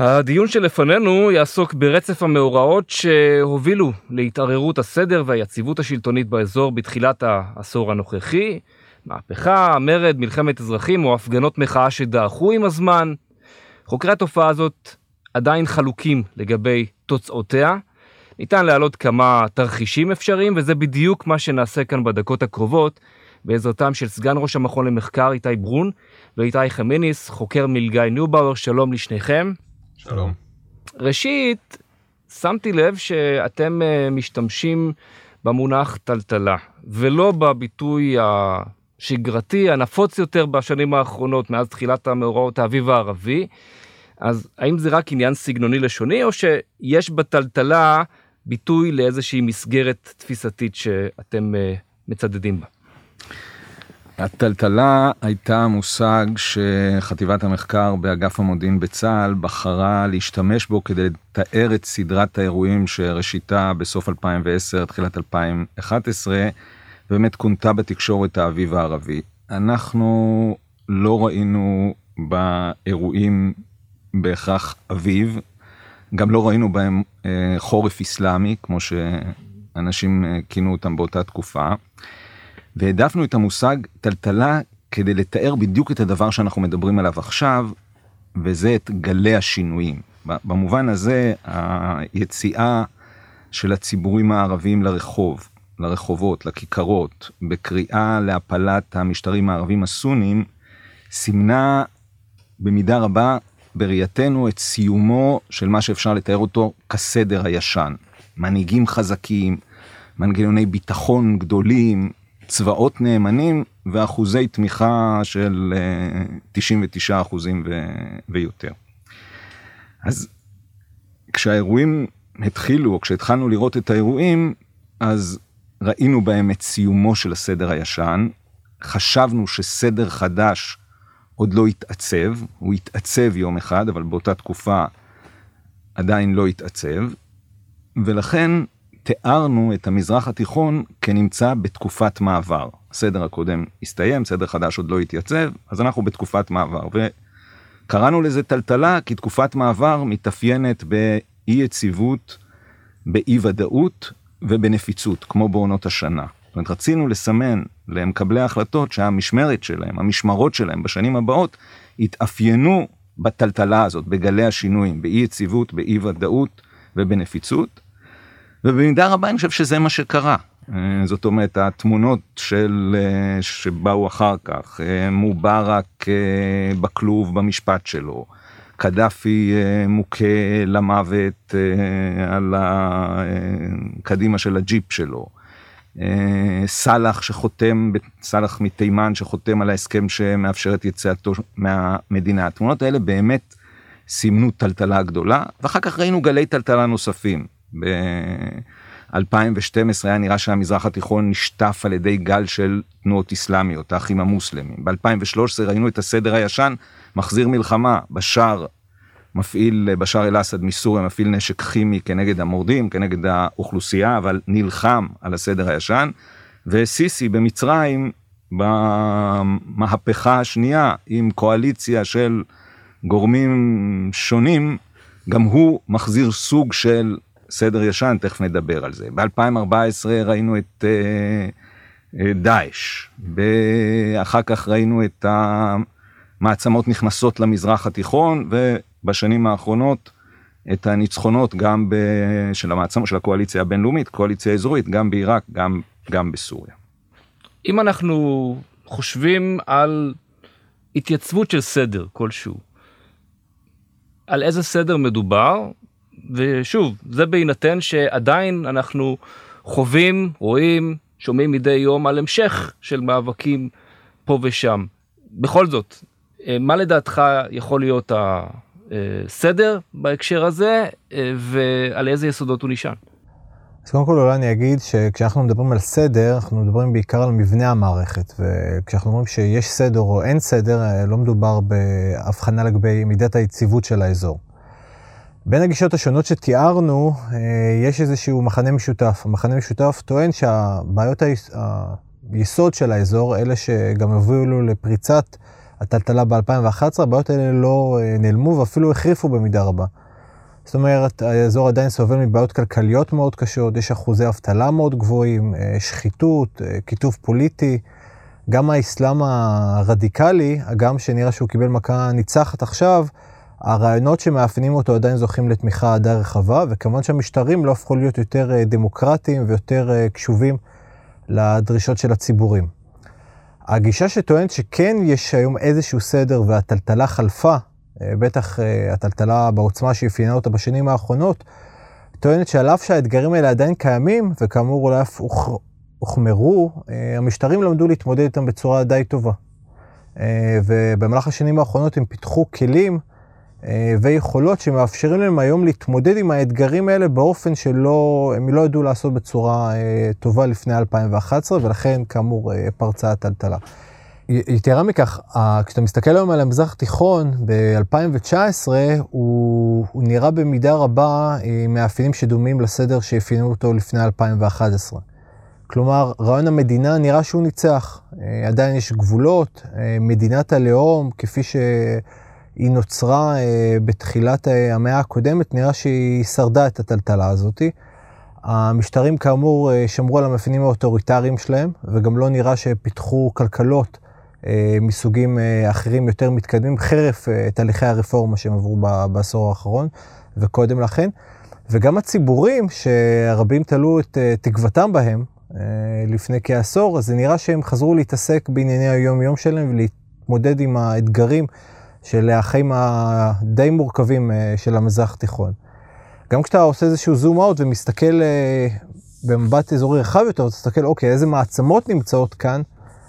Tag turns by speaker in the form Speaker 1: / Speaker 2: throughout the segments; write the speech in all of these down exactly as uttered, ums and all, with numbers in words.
Speaker 1: הדיון שלפנינו יעסוק ברצף המאורעות שהובילו להתערערות הסדר והיציבות השלטונית באזור בתחילת העשור הנוכחי, מהפכה, מרד, מלחמת אזרחים או הפגנות מחאה שדעכו עם הזמן. חוקרי התופעה הזאת עדיין חלוקים לגבי תוצאותיה. ניתן להעלות כמה תרחישים אפשריים, וזה בדיוק מה שנעשה כאן בדקות הקרובות, בעזרתם של סגן ראש המכון למחקר איתי ברון ואיתי חמניס, חוקר מלגאי ניובאואר. שלום לשניכם.
Speaker 2: שלום.
Speaker 1: ראשית, שמתי לב שאתם משתמשים במונח טלטלה, ולא בביטוי השגרתי, הנפוץ יותר בשנים האחרונות, מאז תחילת המאורעות האביב הערבי. אז האם זה רק עניין סגנוני לשוני, או שיש בטלטלה ביטוי לאיזושהי מסגרת תפיסתית שאתם מצדדים בה?
Speaker 2: הטלטלה הייתה מושג שחטיבת המחקר באגף המודיעין בצה"ל בחרה להשתמש בו כדי לתאר את סדרת האירועים שראשיתה בסוף אלפיים ועשר, תחילת אלפיים ואחת עשרה, באמת כונתה בתקשורת האביב הערבי. אנחנו לא ראינו באירועים בהכרח אביב, גם לא ראינו בהם אה, חורף אסלאמי, כמו שאנשים אה, כינו אותם באותה תקופה, והעדפנו את המושג טלטלה כדי לתאר בדיוק את הדבר שאנחנו מדברים עליו עכשיו, וזה את גלי השינויים. במובן הזה, היציאה של הציבורים הערביים לרחוב, לרחובות, לכיכרות, בקריאה להפלת המשטרים הערבים הסונים, סימנה במידה רבה בראייתנו את סיומו של מה שאפשר לתאר אותו כסדר הישן. מנהיגים חזקים, מנגנוני ביטחון גדולים, צבאות נאמנים ואחוזי תמיכה של תשעים ותשעה אחוזים ויותר. אז כשהאירועים התחילו, או כשהתחלנו לראות את האירועים, אז ראינו בהם את סיומו של הסדר הישן, חשבנו שסדר חדש עוד לא התעצב, הוא התעצב יום אחד, אבל באותה תקופה עדיין לא התעצב, ולכן תיארנו את המזרח התיכון כנמצא בתקופת מעבר. הסדר הקודם הסתיים, סדר חדש עוד לא התייצב, אז אנחנו בתקופת מעבר, וקראנו לזה טלטלה, כי תקופת מעבר מתאפיינת באי יציבות, באי ודאות ובנפיצות, כמו בעונות השנה. זאת אומרת, רצינו לסמן למקבלי ההחלטות שהמשמרת שלהם, המשמרות שלהם בשנים הבאות, התאפיינו בטלטלה הזאת, בגלי השינויים, באי יציבות, באי ודאות ובנפיצות, ובמידה רבה אני חושב שזה מה שקרה. זאת אומרת, התמונות של, שבאו אחר כך, מובארק בכלוב במשפט שלו, קדאפי מוכה למוות על הקדימה של הג'יפ שלו, סלח שחותם, סלח מתימן שחותם על ההסכם שמאפשר את יציאתו מהמדינה. התמונות האלה באמת סימנו טלטלה גדולה, ואחר כך ראינו גלי טלטלה נוספים. ב-אלפיים ושתים עשרה היה נראה שהמזרח התיכון נשטף על ידי גל של תנועות אסלאמיות, האחים המוסלמים. ב-אלפיים ושלוש עשרה ראינו את הסדר הישן, מחזיר מלחמה, בשאר מפעיל, בשאר אל-אסד מסוריה, מפעיל נשק כימי כנגד המורדים, כנגד האוכלוסייה, אבל נלחם על הסדר הישן, וסיסי במצרים, במהפכה השנייה, עם קואליציה של גורמים שונים, גם הוא מחזיר סוג של סדר ישן, תכף נדבר על זה. ב-אלפיים וארבע עשרה ראינו את uh, דאעש, ואחר כך ראינו את המעצמות נכנסות למזרח התיכון, ובשנים האחרונות את הניצחונות גם ב... של המעצמות של הקואליציה הבינלאומית, קואליציה אזורית, גם בעיראק, גם, גם בסוריה.
Speaker 1: אם אנחנו חושבים על התייצבות של סדר כלשהו, על איזה סדר מדובר, ושוב, זה בהינתן שעדיין אנחנו חווים, רואים, שומעים מדי יום על המשך של מאבקים פה ושם. בכל זאת, מה לדעתך יכול להיות הסדר בהקשר הזה, ועל איזה יסודות הוא נשען?
Speaker 3: אז קודם כל אולי אני אגיד שכשאנחנו מדברים על סדר, אנחנו מדברים בעיקר על מבנה המערכת, וכשאנחנו אומרים שיש סדר או אין סדר, לא מדובר בהבחנה לגבי מידת היציבות של האזור. בין הגישות השונות שתיארנו, יש איזשהו מחנה משותף. המחנה משותף טוען שהבעיות היסוד של האזור, אלה שגם הובילו לפריצת הטלטלה ב-אלפיים ואחת עשרה, הבעיות האלה לא נעלמו ואפילו החריפו במידה רבה. זאת אומרת, האזור עדיין סובל מבעיות כלכליות מאוד קשות, יש אחוזי אבטלה מאוד גבוהים, שחיתות, כיתוב פוליטי, גם האסלאם הרדיקלי, גם שנראה שהוא קיבל מכה ניצחת עכשיו, הרעיונות שמאפיינים אותו עדיין זוכים לתמיכה די רחבה, וכמובן שהמשטרים לא הפכו להיות יותר דמוקרטיים ויותר קשובים לדרישות של הציבורים. הגישה שטוענת שכן יש היום איזשהו סדר והטלטלה חלפה, בטח הטלטלה בעוצמה שאפיינה אותה בשנים האחרונות, טוענת שעל אף שהאתגרים האלה עדיין קיימים, וכאמור אולי אף הוחמרו, המשטרים למדו להתמודד איתם בצורה די טובה. ובמהלך השנים האחרונות הם פיתחו כלים ויכולות שמאפשרים להם היום להתמודד עם האתגרים האלה באופן שלא, הם לא ידעו לעשות בצורה טובה לפני אלפיים ואחת עשרה, ולכן כאמור פרצה הטלטלה. יתרה מכך, כשאתה מסתכל היום על המזרח התיכון ב-אלפיים תשע עשרה, הוא, הוא נראה במידה רבה מאפיינים שדומים לסדר שאפיינו אותו לפני אלפיים ואחת עשרה. כלומר, רעיון המדינה נראה שהוא ניצח. עדיין יש גבולות, מדינת הלאום, כפי שהיא נוצרה בתחילת המאה הקודמת, נראה שהיא שרדה את הטלטלה הזאת. המשטרים כאמור שמרו על המאפיינים האוטוריטריים שלהם, וגם לא נראה שפיתחו כלכלות מסוגים אחרים יותר מתקדמים, חרף תהליכי הרפורמה שהם עברו בעשור האחרון וקודם לכן. וגם הציבורים שרבים תלו את תקוותם בהם לפני כעשור, אז זה נראה שהם חזרו להתעסק בענייני היום-יום שלהם ולהתמודד עם האתגרים של החיים הדי מורכבים של המזרח התיכון. גם כשאתה עושה איזשהו זום אאוט ומסתכל במבט אזורי רחב יותר, אתה תסתכל, אוקיי, איזה מעצמות נמצאות כאן,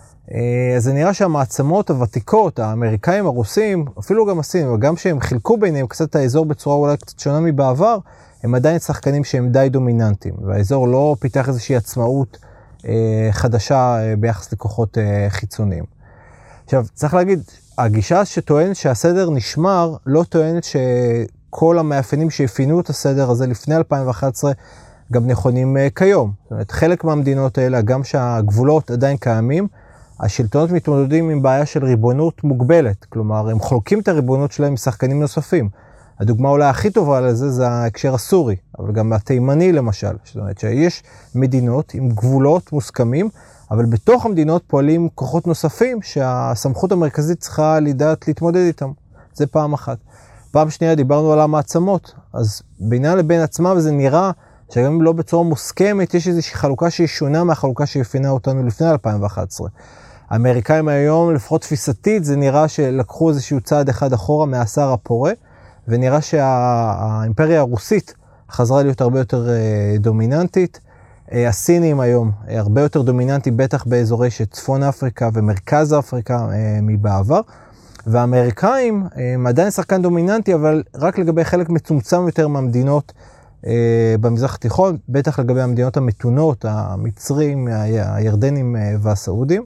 Speaker 3: אז זה נראה שהמעצמות הוותיקות, האמריקאים, הרוסים, אפילו גם הסינים, וגם שהם חילקו ביניהם קצת את האזור בצורה אולי קצת שונה מבעבר, הם עדיין שחקנים שהם די דומיננטיים, והאזור לא פיתח איזושהי עצמאות אה, חדשה אה, ביחס לכוחות אה, חיצוניים. עכשיו, צריך להגיד, הגישה שטוענת שהסדר נשמר, לא טוענת שכל המאפיינים שאפיינו את הסדר הזה לפני אלפיים ואחת עשרה, גם נכונים אה, כיום. זאת אומרת, חלק מהמדינות האלה, גם שהגבולות עדיין קיימים, השלטונות מתמודדים עם בעיה של ריבונות מוגבלת, כלומר, הם חולקים את הריבונות שלהם משחקנים נוספים. הדוגמה אולי הכי טובה לזה זה ההקשר הסורי, אבל גם התימני למשל. זאת אומרת שיש מדינות עם גבולות מוסכמים, אבל בתוך המדינות פועלים כוחות נוספים שהסמכות המרכזית צריכה לדעת להתמודד איתם. זה פעם אחת. פעם שנייה דיברנו על המעצמות, אז בינה לבין עצמה וזה נראה שגם לא בצורה מוסכמת, יש איזושהי חלוקה שהיא שונה מהחלוקה שהפעינה אותנו לפני אלפיים ואחת עשרה. האמריקאים היום, לפחות תפיסתית, זה נראה שלקחו איזשהו צעד אחד אחורה מהסהר הפורה, ונראה שהאימפריה הרוסית חזרה להיות הרבה יותר דומיננטית. הסינים היום הרבה יותר דומיננטי, בטח באזורי שצפון אפריקה ומרכז אפריקה מבעבר. והאמריקאים הם עדיין שחקן דומיננטי, אבל רק לגבי חלק מצומצם יותר מהמדינות במזרח התיכון, בטח לגבי המדינות המתונות, המצרים, הירדנים והסעודים.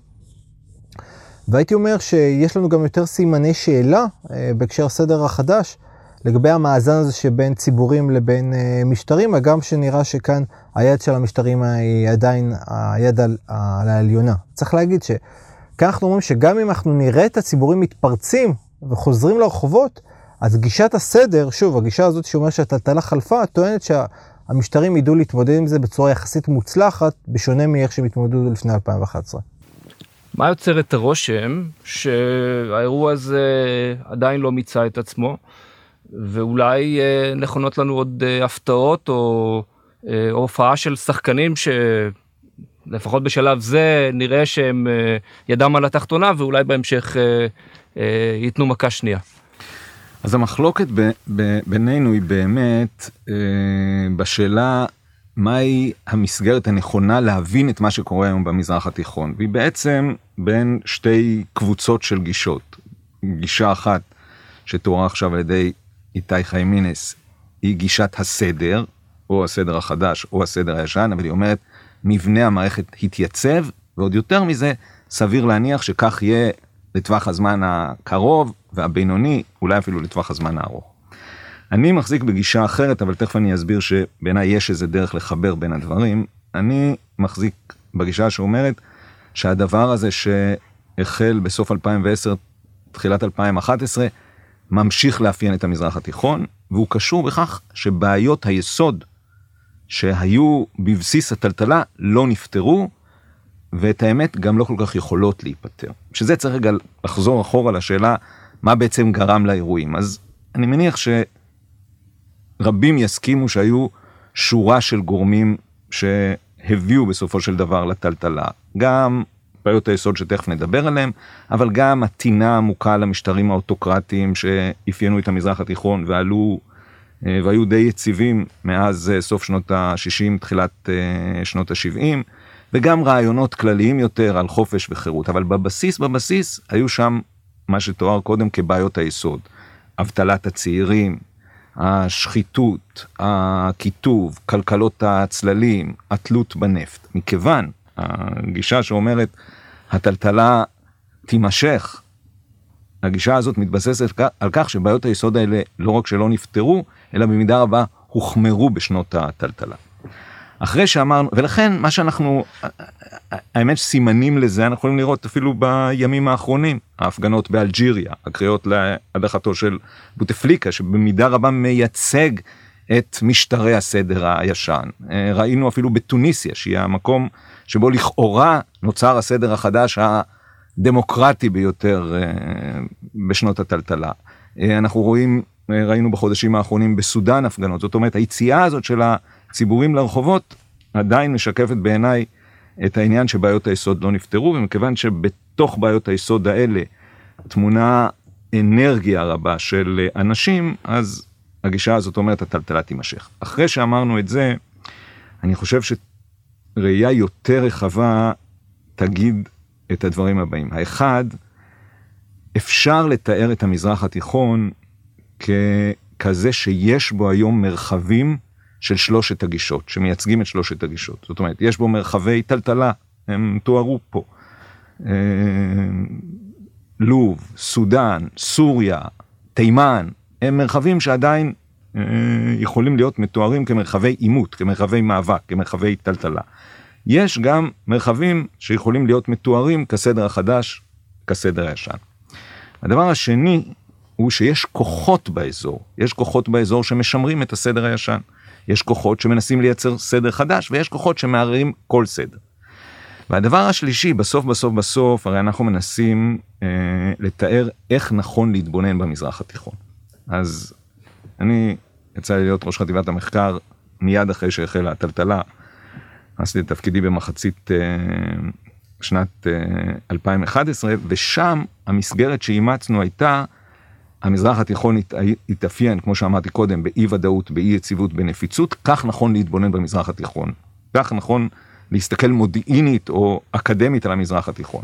Speaker 3: והייתי אומר שיש לנו גם יותר סימני שאלה בהקשר הסדר החדש, לגבי המאזן הזה שבין ציבורים לבין משטרים, הגם שנראה שכאן היד של המשטרים היא עדיין היד על, על העליונה. צריך להגיד שכאן אנחנו אומרים שגם אם אנחנו נראה את הציבורים מתפרצים וחוזרים לרחובות, אז גישת הסדר, שוב, הגישה הזאת שאומרת שהטלטלה חלפה, טוענת שהמשטרים ידעו להתמודד עם זה בצורה יחסית מוצלחת, בשונה מאיך שהם התמודדו לפני אלפיים ואחת עשרה.
Speaker 1: מה יוצר את הרושם שהאירוע הזה עדיין לא מיצה את עצמו, ואולי אה, נכונות לנו עוד אה, הפתעות או אה, הופעה של שחקנים שלפחות בשלב זה נראה שהם אה, ידם על התחתונה, ואולי בהמשך אה, אה, ייתנו מכה שנייה.
Speaker 2: אז המחלוקת ב, ב, בינינו היא באמת אה, בשאלה מהי המסגרת הנכונה להבין את מה שקורה היום במזרח התיכון, והיא בעצם בין שתי קבוצות של גישות. גישה אחת שתוארה עכשיו על ידי איתי חיימינס, היא גישת הסדר, או הסדר החדש, או הסדר הישן, אבל היא אומרת, מבנה המערכת התייצב, ועוד יותר מזה, סביר להניח שכך יהיה לטווח הזמן הקרוב והבינוני, אולי אפילו לטווח הזמן הארוך. אני מחזיק בגישה אחרת, אבל תכף אני אסביר שבעיניי יש איזה דרך לחבר בין הדברים. אני מחזיק בגישה שאומרת, שהדבר הזה שהחל בסוף אלפיים ועשר, תחילת אלפיים ואחת עשרה, ממשיך לאפיין את המזרח התיכון, והוא קשור בכך שבעיות היסוד שהיו בבסיס הטלטלה לא נפתרו, ואת האמת גם לא כל כך יכולות להיפטר. שזה צריך רגע לחזור אחורה לשאלה, מה בעצם גרם לאירועים. אז אני מניח שרבים יסכימו שהיו שורה של גורמים שהביאו בסופו של דבר לטלטלה. גם בעיות היסוד שתכף נדבר עליהם, אבל גם התינה עמוקה למשטרים האוטוקרטיים שאפיינו את המזרח התיכון ועלו והיו די יציבים מאז סוף שנות ה-שישים, תחילת שנות ה-שבעים, וגם רעיונות כלליים יותר על חופש וחירות. אבל בבסיס, בבסיס, היו שם מה שתואר קודם כבעיות היסוד. אבטלת הצעירים, השחיתות, הכיתוב, כלכלות הצללים, התלות בנפט. מכיוון, הגישה שאומרת, הטלטלה תימשך, הגישה הזאת מתבססת על כך שבעיות היסוד האלה לא רק שלא נפתרו, אלא במידה רבה הוחמרו בשנות הטלטלה. אחרי שאמרנו, ולכן מה שאנחנו, האמת סימנים לזה, אנחנו יכולים לראות אפילו בימים האחרונים, ההפגנות באלג'יריה, הקריאות להדחתו של בוטפליקה, שבמידה רבה מייצג את משטרי הסדר הישן. ראינו אפילו בתוניסיה, שהיא המקום שבו לכאורה נוצר הסדר החדש הדמוקרטי ביותר בשנות הטלטלה. אנחנו רואים, ראינו בחודשים האחרונים בסודן הפגנות, זאת אומרת, היציאה הזאת של הציבורים לרחובות עדיין משקפת בעיניי את העניין שבעיות היסוד לא נפתרו, ומכיוון שבתוך בעיות היסוד האלה תמונה אנרגיה רבה של אנשים, אז הגישה הזאת אומרת, הטלטלה תימשך. אחרי שאמרנו את זה, אני חושב שראייה יותר רחבה תגיד את הדברים הבאים. האחד, אפשר לתאר את המזרח התיכון ככזה שיש בו היום מרחבים של שלושת הגישות, שמייצגים את שלושת הגישות. זאת אומרת, יש בו מרחבי טלטלה, הם תוארו פה. לוב, סודן, סוריה, תימן, הם מרחבים שעדיין יכולים להיות מתוארים כמרחבי עימות, כמרחבי מאבק, כמרחבי טלטלה. יש גם מרחבים שיכולים להיות מתוארים כסדר החדש, כסדר הישן. הדבר השני הוא שיש כוחות באזור, יש כוחות באזור שמשמרים את הסדר הישן. יש כוחות שמנסים לייצר סדר חדש, ויש כוחות שמערערים כל סדר. והדבר השלישי, בסוף בסוף בסוף, הרי אנחנו מנסים אה, לתאר איך נכון להתבונן במזרח התיכון. אז אני יצא לי להיות ראש חטיבת המחקר, מיד אחרי שהחלה הטלטלה, עשיתי את תפקידי במחצית אה, שנת אה, אלפיים ואחת עשרה, ושם המסגרת שאימצנו הייתה, המזרח התיכון התאפיין, כמו שאמרתי קודם, באי ודאות, באי יציבות, בנפיצות, כך נכון להתבונן במזרח התיכון. כך נכון להסתכל מודיעינית או אקדמית על המזרח התיכון.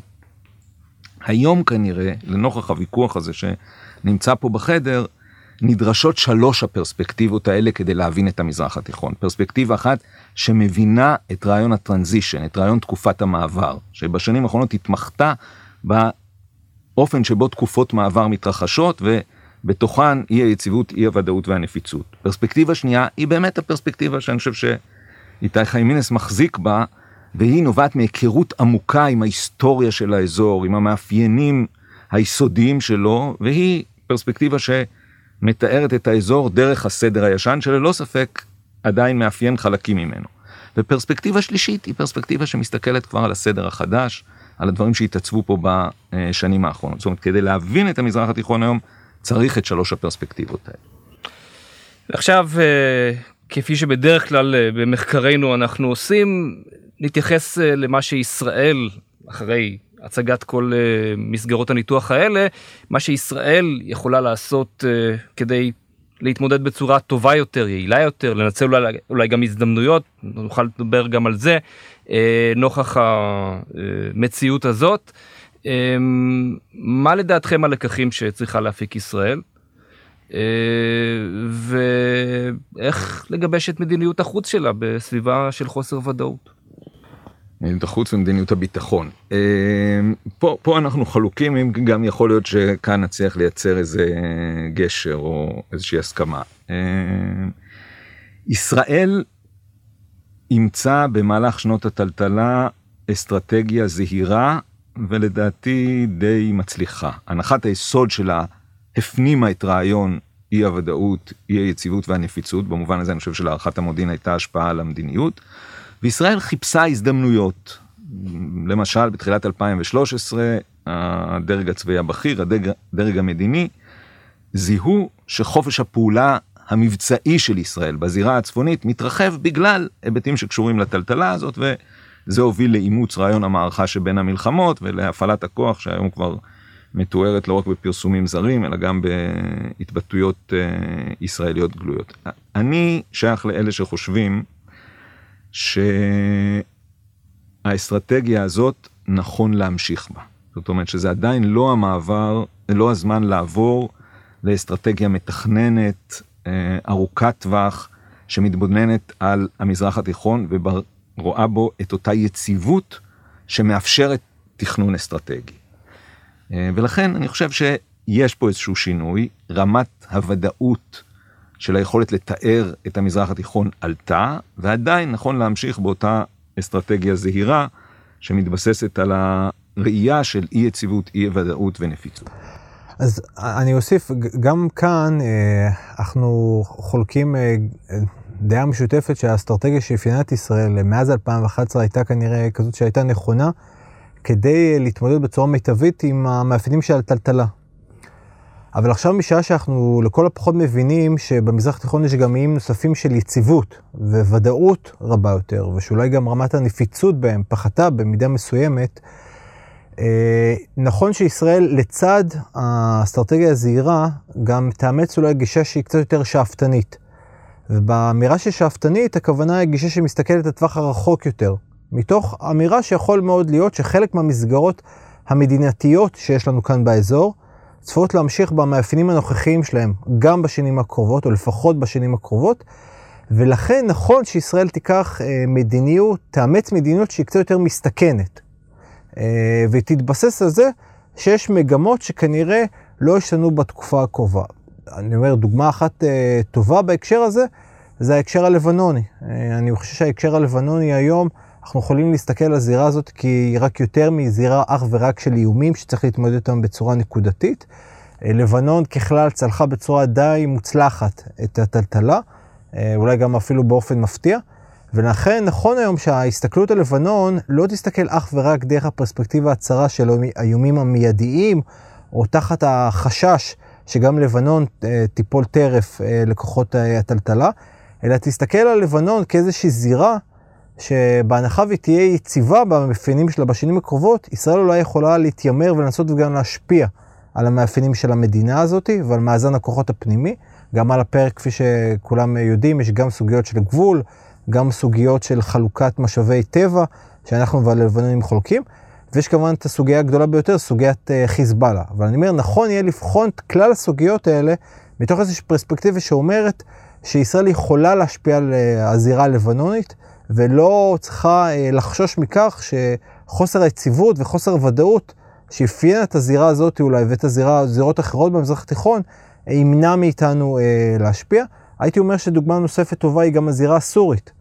Speaker 2: היום כנראה, לנוכח הוויכוח הזה שנמצא פה בחדר, נדרשות שלוש הפרספקטיבות האלה כדי להבין את המזרח התיכון. פרספקטיבה אחת שמבינה את רעיון הטרנזישן, את רעיון תקופת המעבר, שבשנים האחרונות התמחתה באופן שבו תקופות מעבר מתרחשות, ובתוכן אי היציבות, אי הוודאות והנפיצות. פרספקטיבה שנייה היא באמת הפרספקטיבה שאני חושב שאיתי חיימינס מחזיק בה, והיא נובעת מהיכרות עמוקה עם ההיסטוריה של האזור, עם המאפיינים היסודיים שלו, והיא פרספקטיבה שמתארת את האזור דרך הסדר הישן, שללא ספק עדיין מאפיין חלקים ממנו. ופרספקטיבה שלישית היא פרספקטיבה שמסתכלת כבר על הסדר החדש, על הדברים שהתעצבו פה בשנים האחרונות. זאת אומרת, כדי להבין את המזרח התיכון היום, צריך את שלוש הפרספקטיבות האלה.
Speaker 1: עכשיו, כפי שבדרך כלל במחקרינו אנחנו עושים, נתייחס למה שישראל, אחרי הצגת כל מסגרות הניתוח האלה, מה שישראל יכולה לעשות כדי להתמודד בצורה טובה יותר, יעילה יותר, לנצל אולי, אולי גם הזדמנויות, נוכל לדבר גם על זה, נוכח המציאות הזאת. מה לדעתכם הלקחים שצריכה להפיק ישראל? ואיך לגבש את מדיניות החוץ שלה בסביבה של חוסר ודאות?
Speaker 2: מדיניות החוץ ומדיניות הביטחון. פה, פה אנחנו חלוקים, אם גם יכול להיות שכאן נצליח לייצר איזה גשר או איזושהי הסכמה. ישראל אימצה במהלך שנות הטלטלה אסטרטגיה זהירה ולדעתי די מצליחה. הנחת היסוד שלה הפנימה את רעיון אי הוודאות, אי היציבות והנפיצות, במובן הזה אני חושב שלהערכת המודיעין הייתה השפעה על המדיניות, וישראל חיפשה הזדמנויות. למשל, בתחילת אלפיים ושלוש עשרה, הדרג הצבאי הבכיר, הדרג, הדרג המדיני, זיהו שחופש הפעולה המבצעי של ישראל בזירה הצפונית מתרחב בגלל היבטים שקשורים לטלטלה הזאת, וזה הוביל לאימוץ רעיון המערכה שבין המלחמות ולהפעלת הכוח שהיום כבר מתוארת לא רק בפרסומים זרים, אלא גם בהתבטאויות ישראליות גלויות. אני שייך לאלה שחושבים שהאסטרטגיה הזאת נכון להמשיך בה. זאת אומרת שזה עדיין לא המעבר, לא הזמן לעבור לאסטרטגיה מתכננת, ארוכת טווח, שמתבוננת על המזרח התיכון ורואה בו את אותה יציבות שמאפשרת תכנון אסטרטגי. ולכן אני חושב שיש פה איזשהו שינוי, רמת הוודאות של היכולת לתאר את המזרח התיכון עלתה, ועדיין נכון להמשיך באותה אסטרטגיה זהירה, שמתבססת על הראייה של אי יציבות, אי ודאות ונפיצות.
Speaker 3: אז אני אוסיף, גם כאן אנחנו חולקים דעה משותפת שהאסטרטגיה שאפיינה את ישראל מאז אלפיים ואחת עשרה הייתה כנראה כזאת שהייתה נכונה, כדי להתמודד בצורה מיטבית עם המאפיינים של הטלטלה. אבל עכשיו משעה שאנחנו לכל הפחות מבינים שבמזרח התיכון יש גם איים נוספים של יציבות וודאות רבה יותר, ושאולי גם רמת הנפיצות בהם פחתה במידה מסוימת, נכון שישראל לצד האסטרטגיה הזהירה גם תאמץ אולי גישה שהיא קצת יותר שאפתנית. ובאמירה ששאפתנית הכוונה היא גישה שמסתכלת לטווח הרחוק יותר. מתוך אמירה שיכול מאוד להיות שחלק מהמסגרות המדינתיות שיש לנו כאן באזור, צפויות להמשיך במאפיינים הנוכחיים שלהם, גם בשנים הקרובות, או לפחות בשנים הקרובות, ולכן נכון שישראל תיקח מדיניות, תאמץ מדיניות שהיא קצת יותר מסתכנת, ותתבסס על זה שיש מגמות שכנראה לא ישתנו בתקופה הקרובה. אני אומר, דוגמה אחת טובה בהקשר הזה, זה ההקשר הלבנוני. אני חושב שההקשר הלבנוני היום, אנחנו יכולים להסתכל על הזירה הזאת כי היא רק יותר מזירה אך ורק של איומים שצריך להתמודד אותם בצורה נקודתית. לבנון ככלל צלחה בצורה די מוצלחת את הטלטלה, אולי גם אפילו באופן מפתיע, ולכן נכון היום שההסתכלות על לבנון לא תסתכל אך ורק דרך הפרספקטיבה הצרה של האיומים המיידיים, או תחת החשש שגם לבנון טיפול טרף לכוחות הטלטלה, אלא תסתכל על לבנון כאיזושהי זירה, שבהנחה והיא תהיה יציבה במאפיינים שלה בשנים הקרובות, ישראל אולי יכולה להתיימר ולנסות וגם להשפיע על המאפיינים של המדינה הזאת ועל מאזן הכוחות הפנימי. גם על הפרק, כפי שכולם יודעים, יש גם סוגיות של גבול, גם סוגיות של חלוקת משאבי טבע, שאנחנו והלבנונים חולקים, ויש כמובן את הסוגיה הגדולה ביותר, סוגיית חיזבאללה. אבל אני אומר, נכון יהיה לבחון את כלל הסוגיות האלה, מתוך איזושהי פרספקטיבה שאומרת שישראל יכולה להשפיע על הזירה הלבנונית, ולא צריכה לחשוש מכך שחוסר היציבות וחוסר הוודאות שאפיין את הזירה הזאת אולי ואת הזירה, זירות אחרות במזרח התיכון, ימנע מאיתנו להשפיע. הייתי אומר שדוגמה נוספת טובה היא גם הזירה הסורית.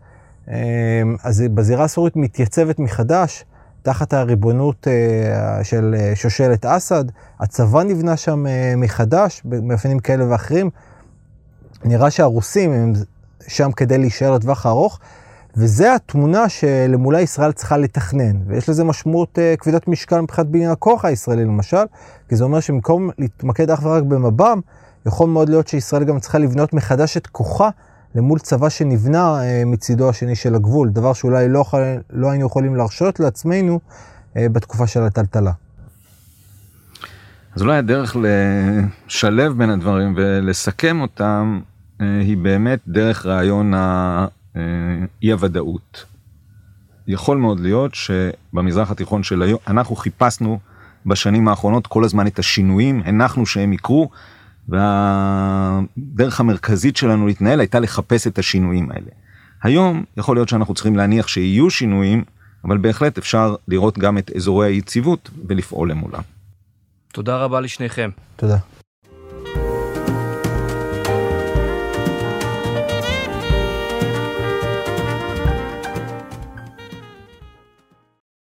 Speaker 3: אז בזירה הסורית מתייצבת מחדש, תחת הריבונות של שושלת אסד, הצבא נבנה שם מחדש, במאפיינים כאלה ואחרים. נראה שהרוסים הם שם כדי להישאר לטווח הארוך, וזה התמונה שלמולה ישראל צריכה לתכנן, ויש לזה משמעות כבדת משקל מבחינת בניין הכוח הישראלי למשל, כי זה אומר שמקום להתמקד אך ורק במב"ם, יכול מאוד להיות שישראל גם צריכה לבנות מחדש את כוחה למול צבא שנבנה מצידו השני של הגבול, דבר שאולי לא, לא היינו יכולים להרשות לעצמנו בתקופה של הטלטלה.
Speaker 2: אז אולי הדרך לשלב בין הדברים ולסכם אותם, היא באמת דרך רעיון אי הוודאות. יכול מאוד להיות שבמזרח התיכון של היום, אנחנו חיפשנו בשנים האחרונות כל הזמן את השינויים, הנחנו שהם יקרו, והדרך המרכזית שלנו להתנהל הייתה לחפש את השינויים האלה. היום יכול להיות שאנחנו צריכים להניח שיהיו שינויים, אבל בהחלט אפשר לראות גם את אזורי היציבות ולפעול למולם.
Speaker 1: תודה רבה לשניכם.
Speaker 3: תודה.